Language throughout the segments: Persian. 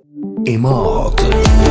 اماد.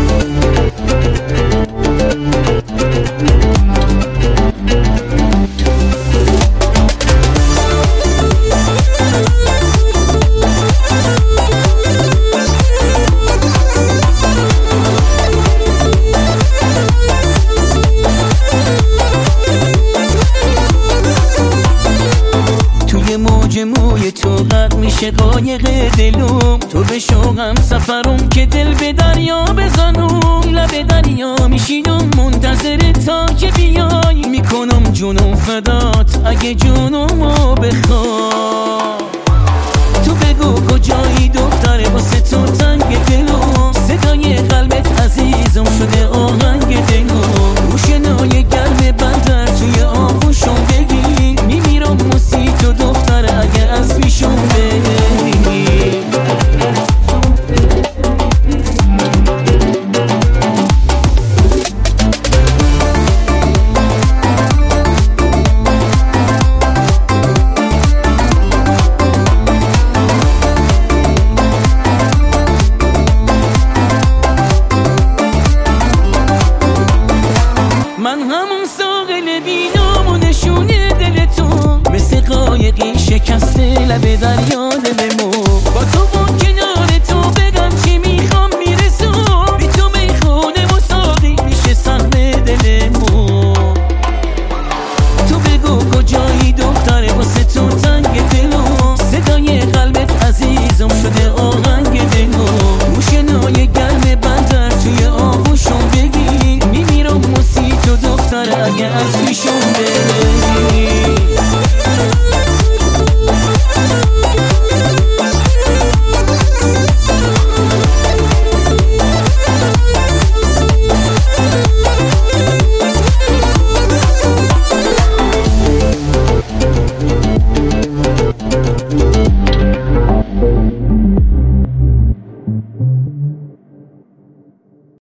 موج موی تو غرق میشه قایق دلوم، تو به شوقم سفرم که دل به دریا بزنم. لب دریا میشینم منتظر تا که بیای، میکنم جونم فدات اگه جونمو بخوای. تو بگو کجایی دختره واسه تو تنگ دلم، صدای قلبت عزیزم شده آهنگ دلم. روشنای گرم بندر توی آغوشم بگیر، میمیرم موسی تو دختره اگه از پیشم بری. من همون ساقل بینام و نشونه دل تو، مثل قایقی شکسته لب دریا دلمو. با تو با کنار تو بگم چی میخوام میرسم، بی تو میخونه و ساقی میشه سهم دلمو. تو بگو کجایی دختره واسه تو تنگ دلم، صدای قلبت عزیزم شده آقا